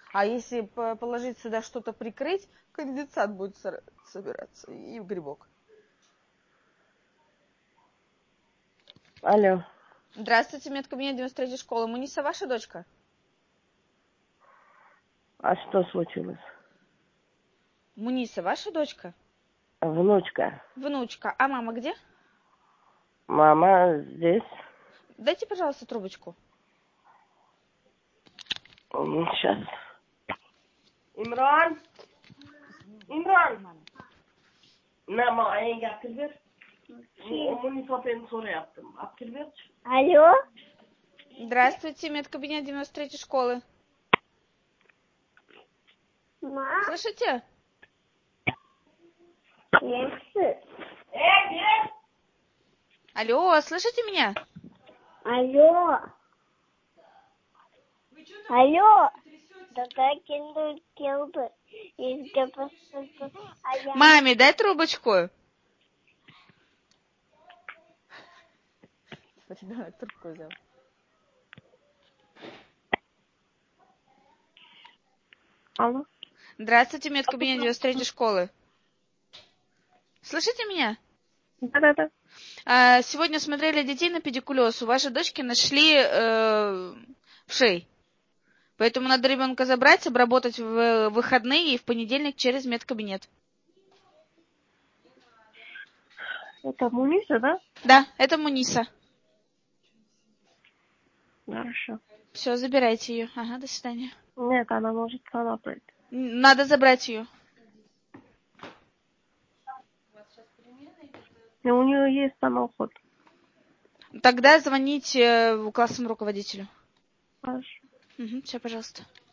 А если положить сюда что-то прикрыть, конденсат будет собираться и грибок. Алло. Здравствуйте, медкабинет 93-й школы. Муниса ваша дочка? А что случилось? Муниса ваша дочка? Внучка. Внучка. А мама где? Мама здесь. Дайте, пожалуйста, трубочку. Сейчас. İmran. İmran. Ne getir ver. Munisa ben soru yaptım. Getir ver. Алло? Здравствуйте, медкабинет 93-й школы. Ма? Слышите? Yes. Алло, слышите меня? Алло? Алло? Такая келбы. Маме, дай трубочку. Ребенок трубку взял. Алло. Здравствуйте, медкабинет 93-й школы. Слышите меня? Да. Сегодня смотрели детей на педикулез. У вашей дочки нашли вшей. Поэтому надо ребенка забрать, обработать в выходные и в понедельник через медкабинет. Это Муниса, да? Да, это Муниса. Хорошо. Все, забирайте ее. Ага, до свидания. Нет, она может сама прийти. Надо забрать ее. И у нее есть самоход. Тогда звоните классному руководителю. Хорошо. Все, пожалуйста.